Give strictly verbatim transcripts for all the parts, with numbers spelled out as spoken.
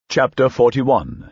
Chapter forty-one.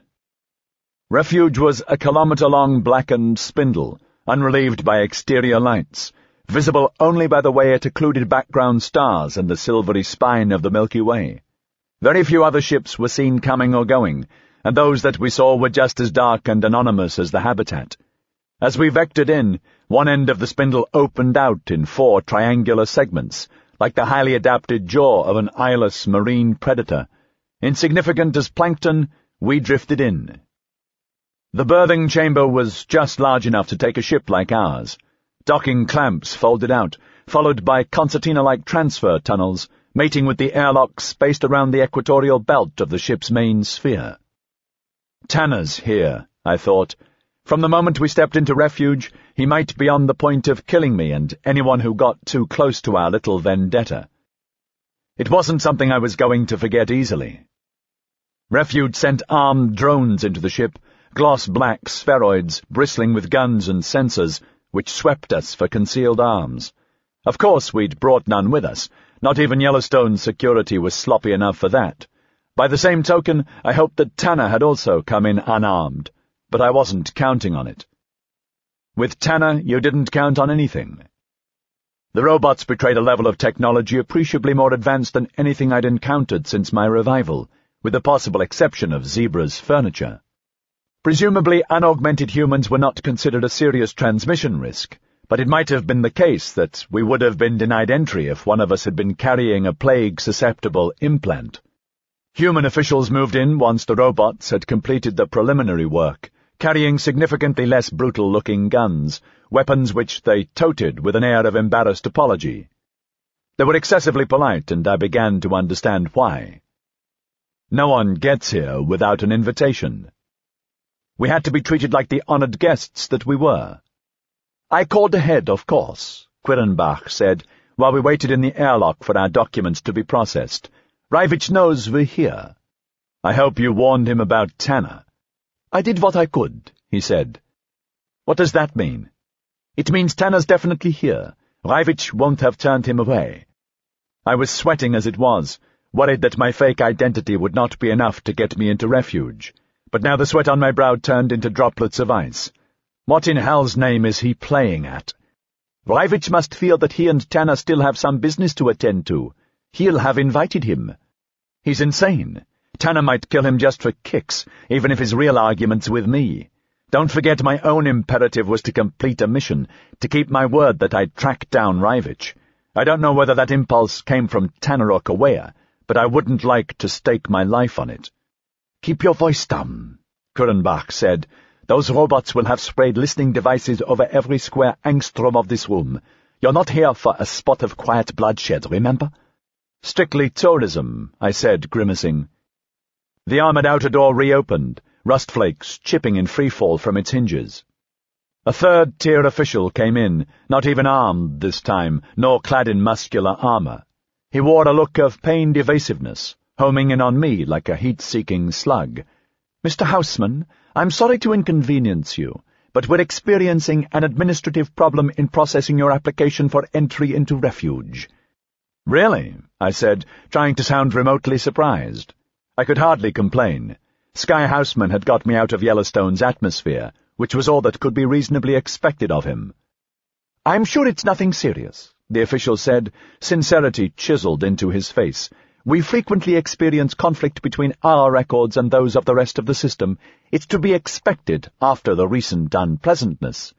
Refuge was a kilometre-long blackened spindle, unrelieved by exterior lights, visible only by the way it occluded background stars and the silvery spine of the Milky Way. Very few other ships were seen coming or going, and those that we saw were just as dark and anonymous as the habitat. As we vectored in, one end of the spindle opened out in four triangular segments, like the highly adapted jaw of an eyeless marine predator. Insignificant as plankton, we drifted in. The berthing chamber was just large enough to take a ship like ours. Docking clamps folded out, followed by concertina-like transfer tunnels, mating with the airlocks spaced around the equatorial belt of the ship's main sphere. Tanner's here, I thought. From the moment we stepped into refuge, he might be on the point of killing me and anyone who got too close to our little vendetta. It wasn't something I was going to forget easily. Refuge sent armed drones into the ship, gloss-black spheroids bristling with guns and sensors, which swept us for concealed arms. Of course we'd brought none with us. Not even Yellowstone's security was sloppy enough for that. By the same token, I hoped that Tanner had also come in unarmed, but I wasn't counting on it. With Tanner, you didn't count on anything. The robots betrayed a level of technology appreciably more advanced than anything I'd encountered since my revival, with the possible exception of Zebra's furniture. Presumably, unaugmented humans were not considered a serious transmission risk, but it might have been the case that we would have been denied entry if one of us had been carrying a plague-susceptible implant. Human officials moved in once the robots had completed the preliminary work, carrying significantly less brutal-looking guns, weapons which they toted with an air of embarrassed apology. They were excessively polite, and I began to understand why. No one gets here without an invitation. We had to be treated like the honored guests that we were. I called ahead, of course, Quirenbach said, while we waited in the airlock for our documents to be processed. Rivich knows we're here. I hope you warned him about Tanner. I did what I could, he said. What does that mean? It means Tanner's definitely here. Rivich won't have turned him away. I was sweating as it was, worried that my fake identity would not be enough to get me into refuge. But now the sweat on my brow turned into droplets of ice. What in hell's name is he playing at? Rivich must feel that he and Tanner still have some business to attend to. He'll have invited him. He's insane. Tanner might kill him just for kicks, even if his real argument's with me. Don't forget my own imperative was to complete a mission, to keep my word that I'd track down Rivich. I don't know whether that impulse came from Tanner or Kawea, but I wouldn't like to stake my life on it. Keep your voice down, Quirenbach said. Those robots will have sprayed listening devices over every square angstrom of this room. You're not here for a spot of quiet bloodshed, remember? Strictly tourism, I said, grimacing. The armored outer door reopened, rust flakes chipping in freefall from its hinges. A third-tier official came in, not even armed this time, nor clad in muscular armor. He wore a look of pained evasiveness, homing in on me like a heat-seeking slug. Mister Houseman, I'm sorry to inconvenience you, but we're experiencing an administrative problem in processing your application for entry into refuge. Really? I said, trying to sound remotely surprised. I could hardly complain. Sky Houseman had got me out of Yellowstone's atmosphere, which was all that could be reasonably expected of him. I'm sure it's nothing serious, the official said, sincerity chiseled into his face. We frequently experience conflict between our records and those of the rest of the system. It's to be expected after the recent unpleasantness.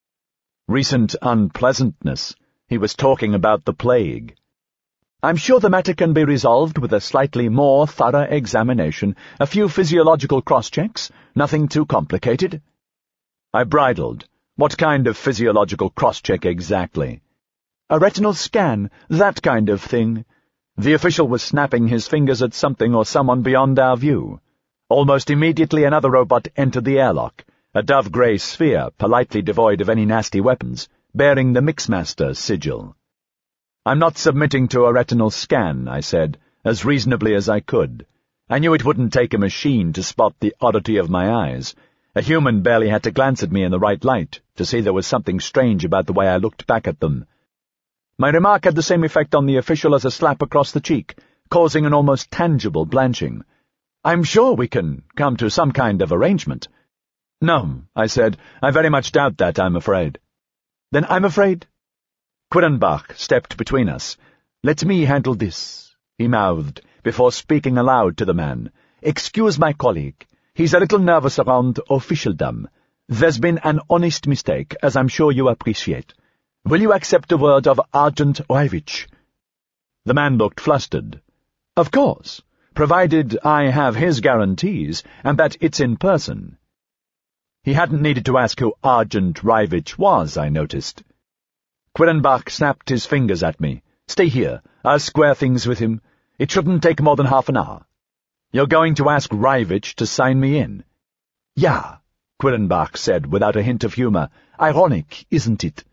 Recent unpleasantness? He was talking about the plague. I'm sure the matter can be resolved with a slightly more thorough examination, a few physiological cross-checks, nothing too complicated. I bridled. What kind of physiological cross-check exactly? A retinal scan, that kind of thing. The official was snapping his fingers at something or someone beyond our view. Almost immediately another robot entered the airlock, a dove-grey sphere politely devoid of any nasty weapons, bearing the Mixmaster sigil. I'm not submitting to a retinal scan, I said, as reasonably as I could. I knew it wouldn't take a machine to spot the oddity of my eyes. A human barely had to glance at me in the right light to see there was something strange about the way I looked back at them. My remark had the same effect on the official as a slap across the cheek, causing an almost tangible blanching. I'm sure we can come to some kind of arrangement. No, I said, I very much doubt that, I'm afraid. Then I'm afraid. Quirrenbach stepped between us. Let me handle this, he mouthed, before speaking aloud to the man. Excuse my colleague. He's a little nervous around officialdom. There's been an honest mistake, as I'm sure you appreciate. Will you accept the word of Argent Rajvich? The man looked flustered. Of course, provided I have his guarantees, and that it's in person. He hadn't needed to ask who Argent Rajvich was, I noticed. Quirrenbach snapped his fingers at me. Stay here. I'll square things with him. It shouldn't take more than half an hour. You're going to ask Rajvich to sign me in? Yeah, Quirrenbach said without a hint of humor. Ironic, isn't it?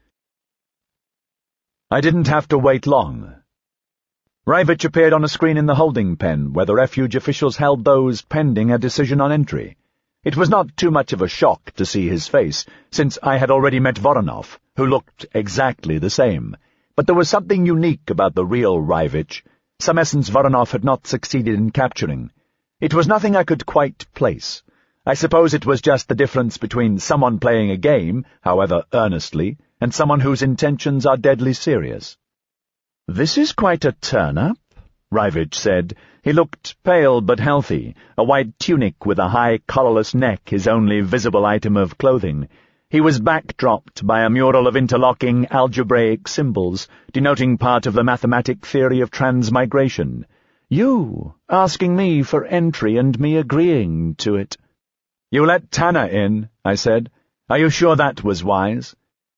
I didn't have to wait long. Rajvich appeared on a screen in the holding pen, where the refuge officials held those pending a decision on entry. It was not too much of a shock to see his face, since I had already met Voronov, who looked exactly the same. But there was something unique about the real Rajvich, some essence Voronov had not succeeded in capturing. It was nothing I could quite place. I suppose it was just the difference between someone playing a game, however earnestly, and someone whose intentions are deadly serious. This is quite a turn-up, Rajvich said. He looked pale but healthy, a white tunic with a high collarless neck his only visible item of clothing. He was backdropped by a mural of interlocking algebraic symbols, denoting part of the mathematic theory of transmigration. You, asking me for entry and me agreeing to it. You let Tanner in, I said. Are you sure that was wise?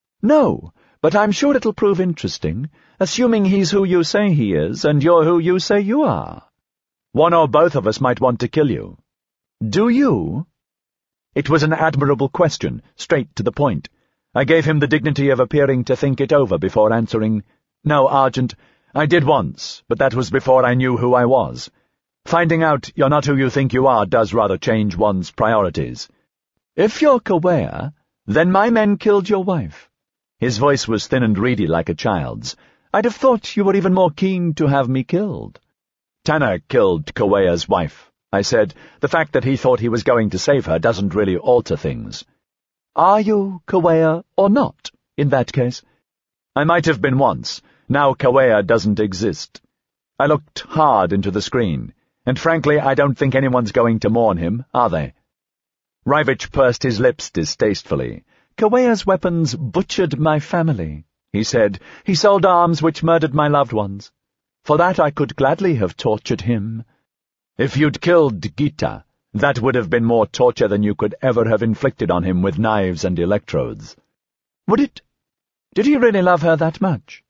No, but I'm sure it'll prove interesting, assuming he's who you say he is, and you're who you say you are. One or both of us might want to kill you. Do you? It was an admirable question, straight to the point. I gave him the dignity of appearing to think it over before answering. No, Argent, I did once, but that was before I knew who I was. Finding out you're not who you think you are does rather change one's priorities. If you're Kawea, then my men killed your wife. His voice was thin and reedy like a child's. I'd have thought you were even more keen to have me killed. Tanner killed Kawea's wife, I said. The fact that he thought he was going to save her doesn't really alter things. Are you Kawea or not, in that case? I might have been once. Now Kawea doesn't exist. I looked hard into the screen, and frankly I don't think anyone's going to mourn him, are they? Rajvich pursed his lips distastefully. Kawea's weapons butchered my family, he said. He sold arms which murdered my loved ones. For that I could gladly have tortured him. If you'd killed Gita, that would have been more torture than you could ever have inflicted on him with knives and electrodes. Would it? Did he really love her that much?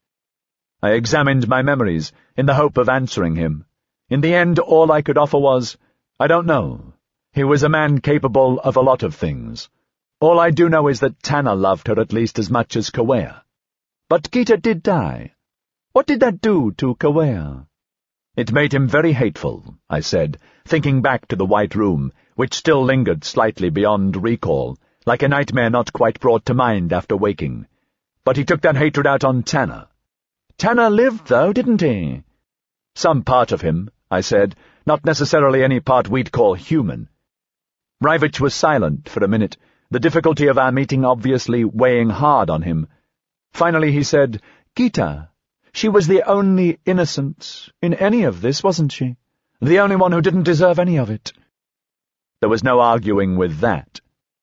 I examined my memories, in the hope of answering him. In the end, all I could offer was, I don't know. He was a man capable of a lot of things. All I do know is that Tanner loved her at least as much as Kawea. But Gita did die. What did that do to Kawea? It made him very hateful, I said, thinking back to the White Room, which still lingered slightly beyond recall, like a nightmare not quite brought to mind after waking. But he took that hatred out on Tanner. Tanner lived, though, didn't he? Some part of him, I said, not necessarily any part we'd call human. Rajvich was silent for a minute, the difficulty of our meeting obviously weighing hard on him. Finally he said, Gita, she was the only innocent in any of this, wasn't she? The only one who didn't deserve any of it. There was no arguing with that.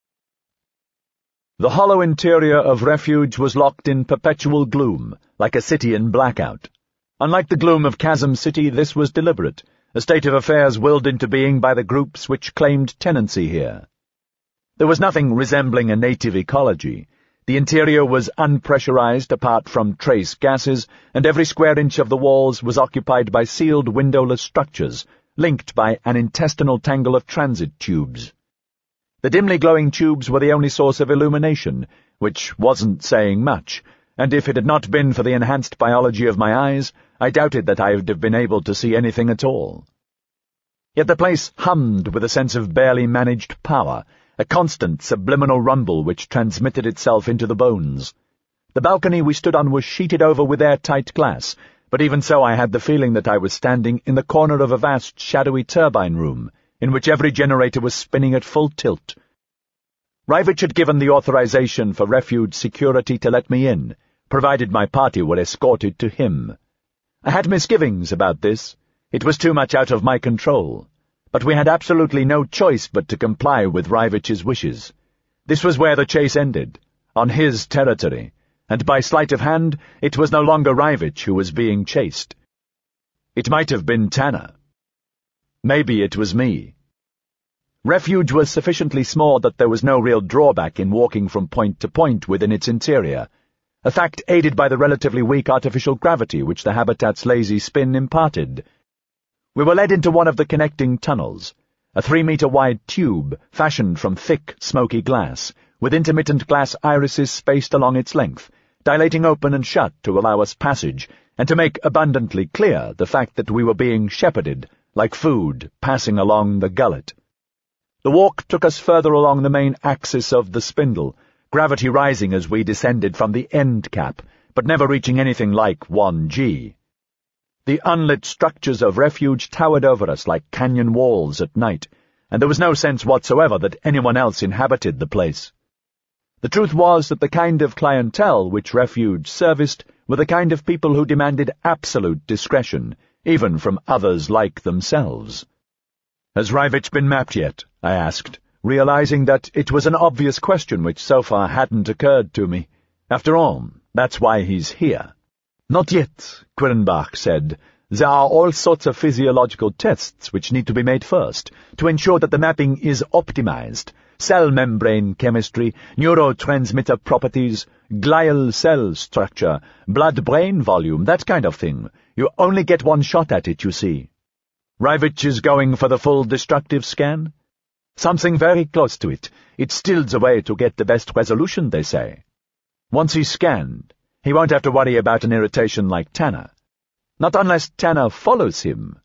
The hollow interior of Refuge was locked in perpetual gloom, like a city in blackout. Unlike the gloom of Chasm City, this was deliberate, a state of affairs willed into being by the groups which claimed tenancy here. There was nothing resembling a native ecology. The interior was unpressurized apart from trace gases, and every square inch of the walls was occupied by sealed windowless structures, linked by an intestinal tangle of transit tubes. The dimly glowing tubes were the only source of illumination, which wasn't saying much, and if it had not been for the enhanced biology of my eyes, I doubted that I would have been able to see anything at all. Yet the place hummed with a sense of barely managed power, a constant subliminal rumble which transmitted itself into the bones. The balcony we stood on was sheeted over with airtight glass, but even so I had the feeling that I was standing in the corner of a vast shadowy turbine room, in which every generator was spinning at full tilt. Rajvich had given the authorization for refuge security to let me in, provided my party were escorted to him. I had misgivings about this. It was too much out of my control. But we had absolutely no choice but to comply with Rajvich's wishes. This was where the chase ended, on his territory, and by sleight of hand, it was no longer Rajvich who was being chased. It might have been Tanner. Maybe it was me. Refuge was sufficiently small that there was no real drawback in walking from point to point within its interior, a fact aided by the relatively weak artificial gravity which the habitat's lazy spin imparted. We were led into one of the connecting tunnels, a three-meter-wide tube fashioned from thick, smoky glass, with intermittent glass irises spaced along its length, dilating open and shut to allow us passage, and to make abundantly clear the fact that we were being shepherded, like food passing along the gullet. The walk took us further along the main axis of the spindle, gravity rising as we descended from the end cap, but never reaching anything like one G. The unlit structures of refuge towered over us like canyon walls at night, and there was no sense whatsoever that anyone else inhabited the place. The truth was that the kind of clientele which refuge serviced were the kind of people who demanded absolute discretion, even from others like themselves. "Has Rajvich been mapped yet?" I asked, realizing that it was an obvious question which so far hadn't occurred to me. After all, that's why he's here. "Not yet," Quirenbach said. "There are all sorts of physiological tests which need to be made first, to ensure that the mapping is optimized. Cell membrane chemistry, neurotransmitter properties, glial cell structure, blood-brain volume, that kind of thing. You only get one shot at it, you see." "Rajvich is going for the full destructive scan?" "Something very close to it. It's still the way to get the best resolution, they say. Once he's scanned, he won't have to worry about an irritation like Tanner. Not unless Tanner follows him."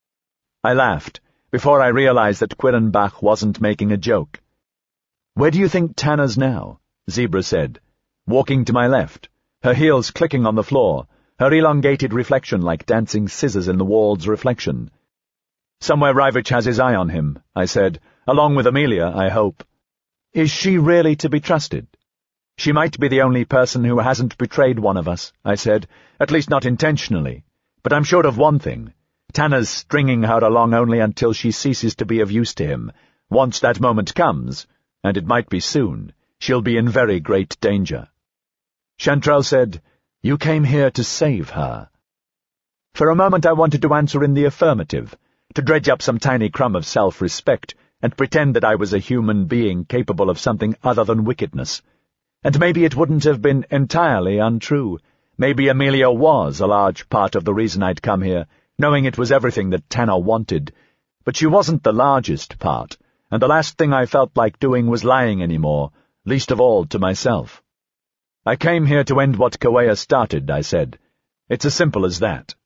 I laughed, before I realized that Quirenbach wasn't making a joke. "Where do you think Tanner's now?" Zebra said, walking to my left, her heels clicking on the floor, her elongated reflection like dancing scissors in the wall's reflection. "Somewhere Rajvich has his eye on him," I said, "along with Amelia, I hope." "Is she really to be trusted?" "She might be the only person who hasn't betrayed one of us," I said, "at least not intentionally. But I'm sure of one thing. Tanner's stringing her along only until she ceases to be of use to him. Once that moment comes, and it might be soon, she'll be in very great danger." Chantrell said, "You came here to save her." For a moment I wanted to answer in the affirmative, to dredge up some tiny crumb of self-respect, and pretend that I was a human being capable of something other than wickedness. And maybe it wouldn't have been entirely untrue. Maybe Amelia was a large part of the reason I'd come here, knowing it was everything that Tanner wanted. But she wasn't the largest part, and the last thing I felt like doing was lying anymore, least of all to myself. "I came here to end what Kaweah started," I said. "It's as simple as that."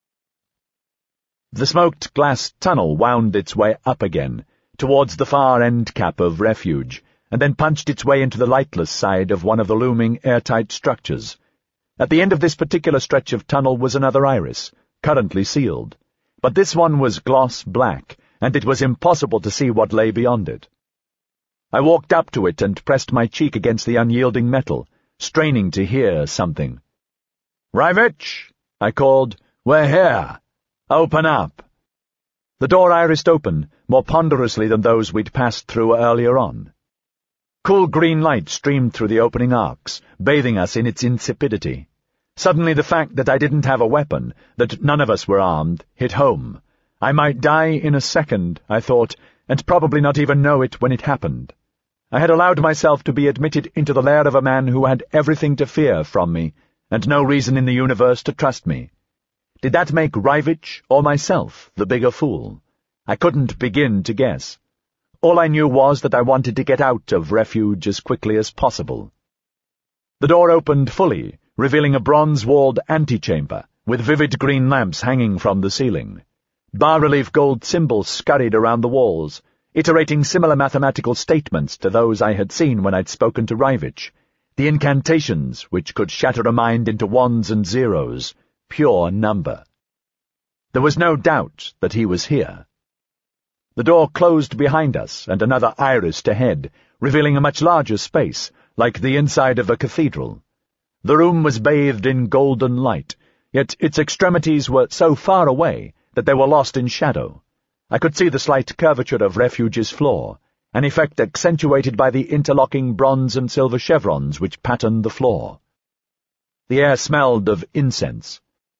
The smoked glass tunnel wound its way up again, towards the far end cap of refuge, and then punched its way into the lightless side of one of the looming airtight structures. At the end of this particular stretch of tunnel was another iris, currently sealed, but this one was gloss black, and it was impossible to see what lay beyond it. I walked up to it and pressed my cheek against the unyielding metal, straining to hear something. "Rajvich," I called, "we're here. Open up." The door irised open, more ponderously than those we'd passed through earlier on. Cool green light streamed through the opening arcs, bathing us in its insipidity. Suddenly the fact that I didn't have a weapon, that none of us were armed, hit home. I might die in a second, I thought, and probably not even know it when it happened. I had allowed myself to be admitted into the lair of a man who had everything to fear from me, and no reason in the universe to trust me. Did that make Rajvich or myself the bigger fool? I couldn't begin to guess. All I knew was that I wanted to get out of refuge as quickly as possible. The door opened fully, revealing a bronze-walled antechamber, with vivid green lamps hanging from the ceiling. Bas-relief gold symbols scurried around the walls, iterating similar mathematical statements to those I had seen when I'd spoken to Rajvich, the incantations which could shatter a mind into ones and zeros, pure number. There was no doubt that he was here. The door closed behind us, and another irised ahead, revealing a much larger space, like the inside of a cathedral. The room was bathed in golden light, yet its extremities were so far away that they were lost in shadow. I could see the slight curvature of Refuge's floor, an effect accentuated by the interlocking bronze and silver chevrons which patterned the floor. The air smelled of incense.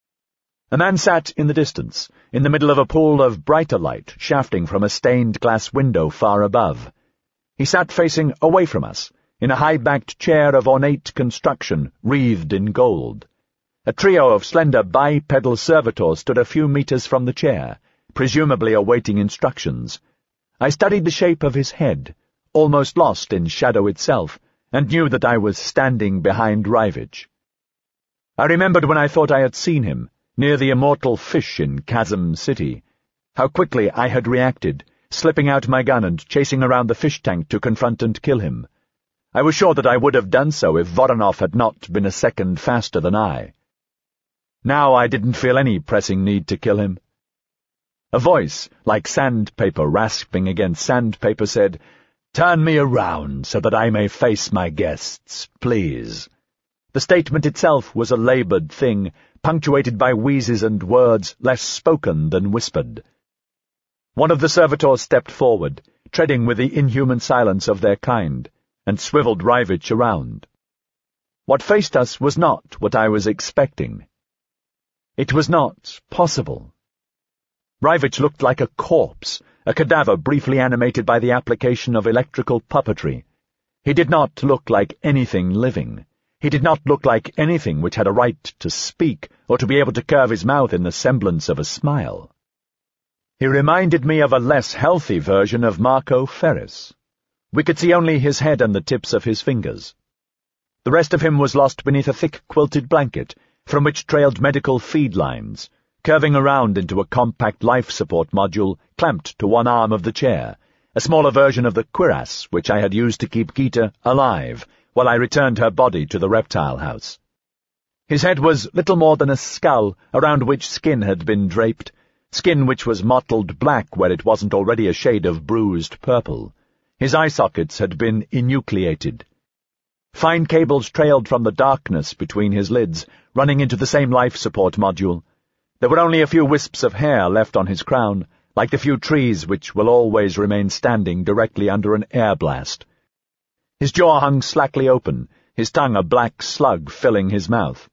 A man sat in the distance, in the middle of a pool of brighter light shafting from a stained glass window far above. He sat facing away from us, in a high-backed chair of ornate construction wreathed in gold. A trio of slender bipedal servitors stood a few meters from the chair, presumably awaiting instructions. I studied the shape of his head, almost lost in shadow itself, and knew that I was standing behind Rivage. I remembered when I thought I had seen him, near the immortal fish in Chasm City, how quickly I had reacted, slipping out my gun and chasing around the fish tank to confront and kill him. I was sure that I would have done so if Voronov had not been a second faster than I. Now I didn't feel any pressing need to kill him. A voice, like sandpaper rasping against sandpaper, said, "Turn me around so that I may face my guests, please." The statement itself was a laboured thing, punctuated by wheezes and words less spoken than whispered. One of the servitors stepped forward, treading with the inhuman silence of their kind, and swiveled Rivage around. What faced us was not what I was expecting. It was not possible. Rivage looked like a corpse, a cadaver briefly animated by the application of electrical puppetry. He did not look like anything living. He did not look like anything which had a right to speak or to be able to curve his mouth in the semblance of a smile. He reminded me of a less healthy version of Marco Ferris. We could see only his head and the tips of his fingers. The rest of him was lost beneath a thick quilted blanket, from which trailed medical feed lines, curving around into a compact life support module clamped to one arm of the chair, a smaller version of the cuirass which I had used to keep Gita alive while I returned her body to the reptile house. His head was little more than a skull around which skin had been draped, skin which was mottled black where it wasn't already a shade of bruised purple. His eye sockets had been enucleated. Fine cables trailed from the darkness between his lids, running into the same life support module. There were only a few wisps of hair left on his crown, like the few trees which will always remain standing directly under an air blast. His jaw hung slackly open, his tongue a black slug filling his mouth.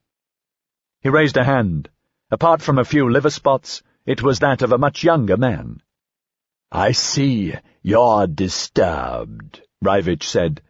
He raised a hand. Apart from a few liver spots, it was that of a much younger man. "I see you're disturbed," Rivage said.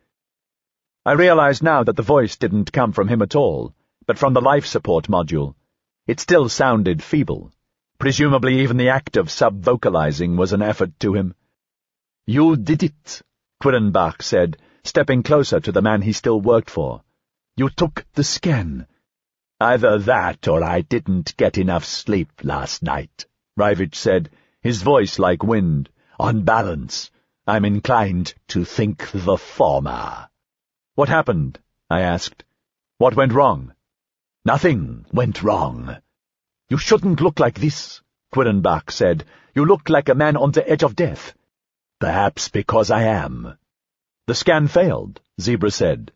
I realized now that the voice didn't come from him at all, but from the life support module. It still sounded feeble. Presumably even the act of sub-vocalizing was an effort to him. "You did it," Quirenbach said, stepping closer to the man he still worked for. "You took the scan." "Either that or I didn't get enough sleep last night," Rivage said, his voice like wind. "On balance, I'm inclined to think the former." "What happened?" I asked. "What went wrong?" "Nothing went wrong." "You shouldn't look like this," Quirenbach said. "You look like a man on the edge of death." "Perhaps because I am." "The scan failed," Zebra said.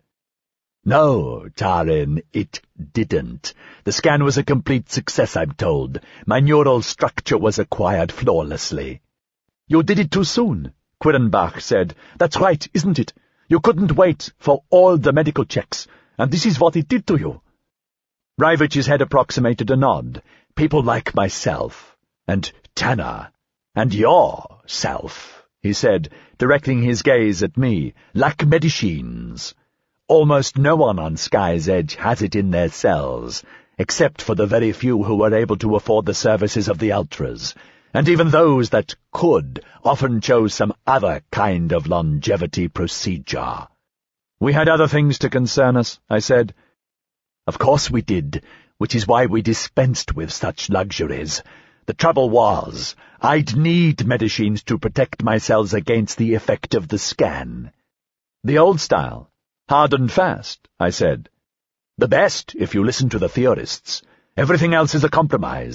"No, Tarin, it didn't. The scan was a complete success, I'm told. My neural structure was acquired flawlessly." "You did it too soon," Quirenbach said. "That's right, isn't it? You couldn't wait for all the medical checks, and this is what it did to you." Rivage's head approximated a nod. "People like myself, and Tanner, and yourself," he said, directing his gaze at me, "lack medicines. Almost no one on Sky's Edge has it in their cells, except for the very few who were able to afford the services of the Ultras, and even those that could often chose some other kind of longevity procedure." "We had other things to concern us," I said. "Of course we did, which is why we dispensed with such luxuries. The trouble was, I'd need medicines to protect my cells against the effect of the scan." "The old style, hard and fast," I said. "The best, if you listen to the theorists. Everything else is a compromise.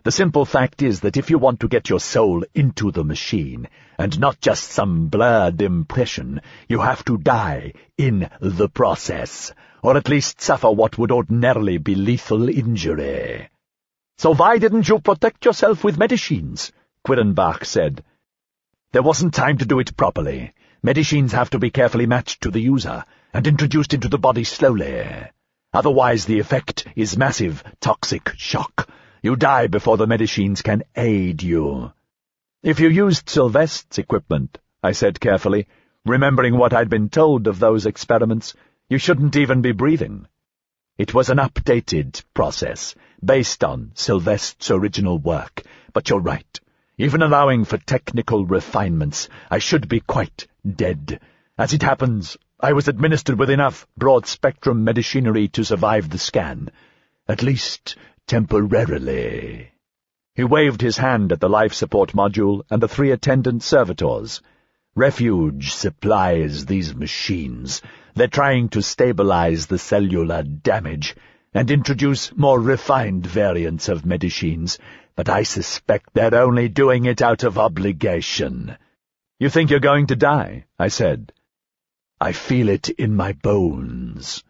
The simple fact is that if you want to get your soul into the machine, and not just some blurred impression, you have to die in the process, or at least suffer what would ordinarily be lethal injury. "So why didn't you protect yourself with medicines?" Quirrenbach said. "There wasn't time to do it properly. Medicines have to be carefully matched to the user, and introduced into the body slowly. Otherwise the effect is massive toxic shock. You die before the medicines can aid you." "If you used Sylveste's equipment," I said carefully, remembering what I'd been told of those experiments, "you shouldn't even be breathing." "It was an updated process, based on Sylveste's original work, but you're right. Even allowing for technical refinements, I should be quite dead. As it happens, I was administered with enough broad-spectrum medicinary to survive the scan. At least temporarily." He waved his hand at the life support module and the three attendant servitors. "Refuge supplies these machines. They're trying to stabilize the cellular damage and introduce more refined variants of medicines, but I suspect they're only doing it out of obligation." "You think you're going to die?" I said. "I feel it in my bones."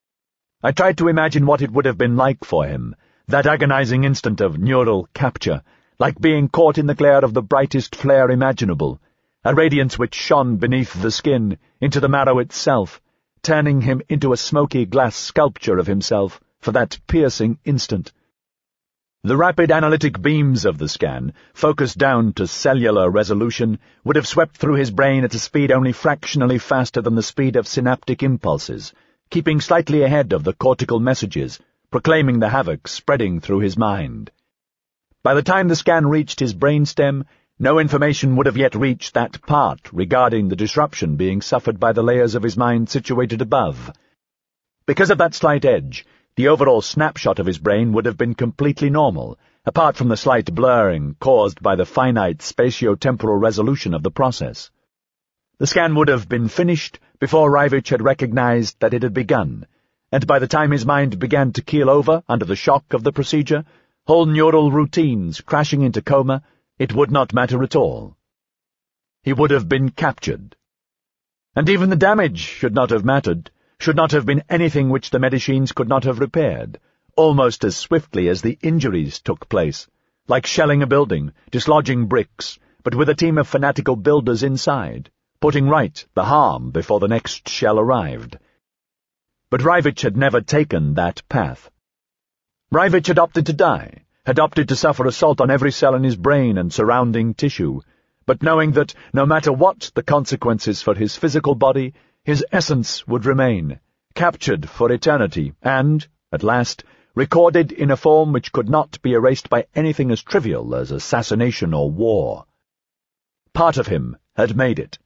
I tried to imagine what it would have been like for him, that agonizing instant of neural capture, like being caught in the glare of the brightest flare imaginable, a radiance which shone beneath the skin, into the marrow itself, turning him into a smoky glass sculpture of himself for that piercing instant. The rapid analytic beams of the scan, focused down to cellular resolution, would have swept through his brain at a speed only fractionally faster than the speed of synaptic impulses, keeping slightly ahead of the cortical messages, proclaiming the havoc spreading through his mind. By the time the scan reached his brainstem, no information would have yet reached that part regarding the disruption being suffered by the layers of his mind situated above. Because of that slight edge, the overall snapshot of his brain would have been completely normal, apart from the slight blurring caused by the finite spatio-temporal resolution of the process. The scan would have been finished before Rajvich had recognized that it had begun, and by the time his mind began to keel over under the shock of the procedure, whole neural routines crashing into coma, it would not matter at all. He would have been captured. And even the damage should not have mattered, should not have been anything which the medicines could not have repaired, almost as swiftly as the injuries took place, like shelling a building, dislodging bricks, but with a team of fanatical builders inside, putting right the harm before the next shell arrived. But Rajvich had never taken that path. Rajvich had opted to die, had opted to suffer assault on every cell in his brain and surrounding tissue, but knowing that, no matter what the consequences for his physical body, his essence would remain, captured for eternity, and, at last, recorded in a form which could not be erased by anything as trivial as assassination or war. Part of him had made it,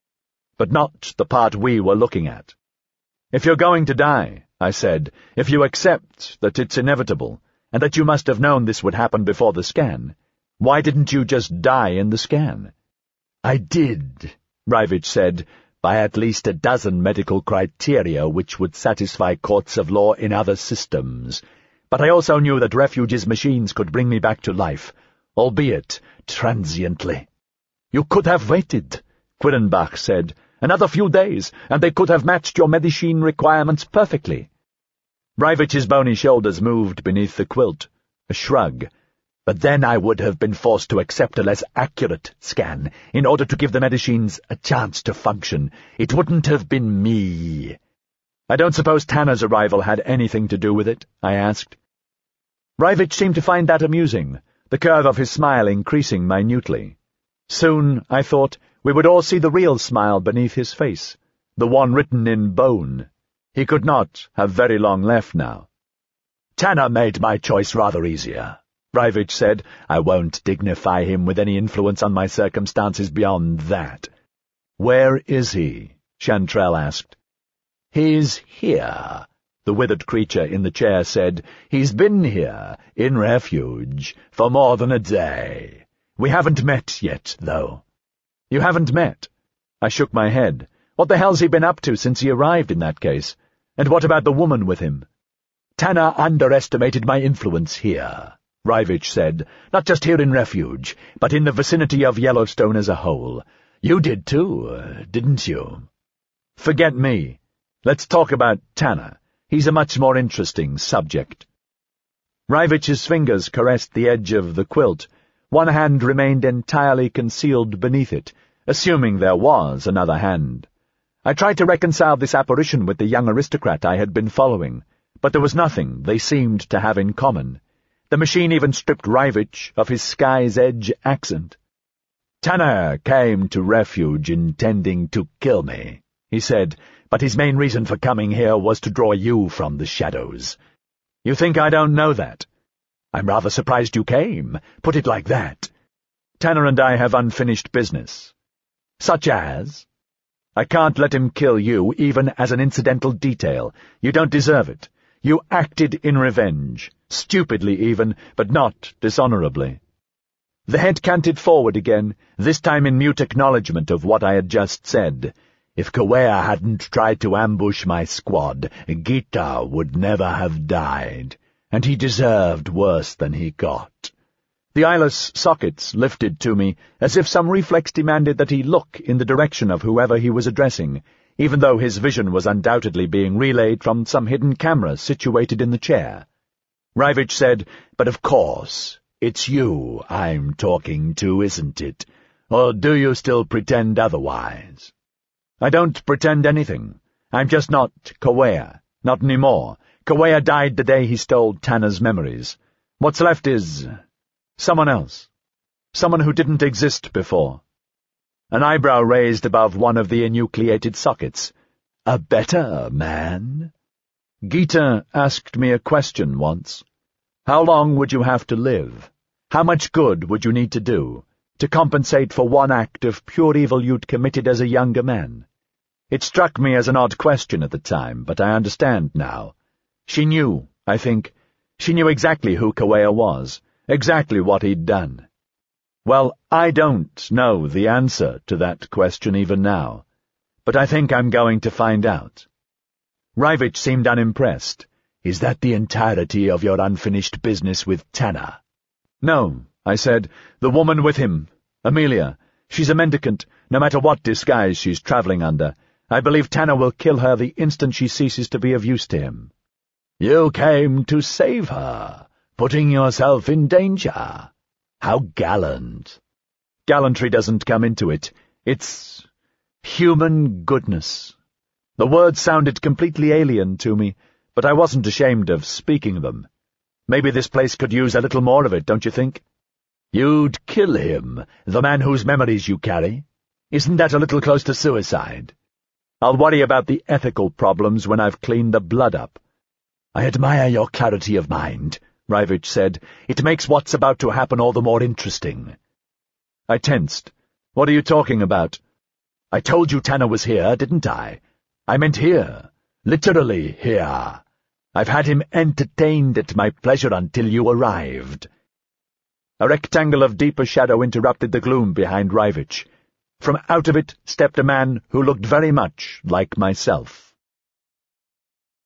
but not the part we were looking at. "If you're going to die," I said, "if you accept that it's inevitable, and that you must have known this would happen before the scan, why didn't you just die in the scan?" "I did," Rajvich said, "by at least a dozen medical criteria which would satisfy courts of law in other systems. But I also knew that Refuge's machines could bring me back to life, albeit transiently." "You could have waited," Quirrenbach said, "another few days, and they could have matched your medicine requirements perfectly." Rajvich's bony shoulders moved beneath the quilt, a shrug. "But then I would have been forced to accept a less accurate scan in order to give the medicines a chance to function. It wouldn't have been me." "I don't suppose Tanner's arrival had anything to do with it?" I asked. Rajvich seemed to find that amusing, the curve of his smile increasing minutely. Soon, I thought, we would all see the real smile beneath his face, the one written in bone. He could not have very long left now. "Tanner made my choice rather easier," Rajvich said. "I won't dignify him with any influence on my circumstances beyond that." "Where is he?" Chantrell asked. "He's here," the withered creature in the chair said. "He's been here, in Refuge, for more than a day. We haven't met yet, though." "You haven't met?" I shook my head. "What the hell's he been up to since he arrived in that case? And what about the woman with him?" "Tanner underestimated my influence here," Rajvich said. "Not just here in Refuge, but in the vicinity of Yellowstone as a whole. You did too, uh, didn't you?" "Forget me. Let's talk about Tanner. He's a much more interesting subject." Rajvich's fingers caressed the edge of the quilt. One hand remained entirely concealed beneath it, assuming there was another hand. I tried to reconcile this apparition with the young aristocrat I had been following, but there was nothing they seemed to have in common. The machine even stripped Rajvich of his Sky's Edge accent. "Tanner came to Refuge intending to kill me," he said, "but his main reason for coming here was to draw you from the shadows. You think I don't know that? I'm rather surprised you came, put it like that. Tanner and I have unfinished business. Such as? I can't let him kill you, even as an incidental detail. You don't deserve it. You acted in revenge, stupidly even, but not dishonorably." The head canted forward again, this time in mute acknowledgement of what I had just said. "If Kawea hadn't tried to ambush my squad, Gita would never have died, and he deserved worse than he got." The eyeless sockets lifted to me, as if some reflex demanded that he look in the direction of whoever he was addressing, even though his vision was undoubtedly being relayed from some hidden camera situated in the chair. Rajvich said, "But of course, it's you I'm talking to, isn't it? Or do you still pretend otherwise?" "I don't pretend anything. I'm just not Kawea. Not anymore. Kawea died the day he stole Tanner's memories. What's left is someone else. Someone who didn't exist before." An eyebrow raised above one of the enucleated sockets. "A better man?" "Gita asked me a question once. How long would you have to live? How much good would you need to do to compensate for one act of pure evil you'd committed as a younger man?" It struck me as an odd question at the time, but I understand now. She knew, I think. She knew exactly who Kawea was, exactly what he'd done. Well, I don't know the answer to that question even now, but I think I'm going to find out. Rajvich seemed unimpressed. "Is that the entirety of your unfinished business with Tanner?" "No," I said. "The woman with him, Amelia. She's a mendicant, no matter what disguise she's traveling under. I believe Tanner will kill her the instant she ceases to be of use to him." "You came to save her, putting yourself in danger. How gallant." "Gallantry doesn't come into it. It's human goodness." The words sounded completely alien to me, but I wasn't ashamed of speaking them. Maybe this place could use a little more of it, don't you think? "You'd kill him, the man whose memories you carry? Isn't that a little close to suicide?" "I'll worry about the ethical problems when I've cleaned the blood up." "I admire your clarity of mind," Rajvich said. "It makes what's about to happen all the more interesting." I tensed. "What are you talking about?" "I told you Tanner was here, didn't I? I meant here. Literally here. I've had him entertained at my pleasure until you arrived." A rectangle of deeper shadow interrupted the gloom behind Rajvich. From out of it stepped a man who looked very much like myself.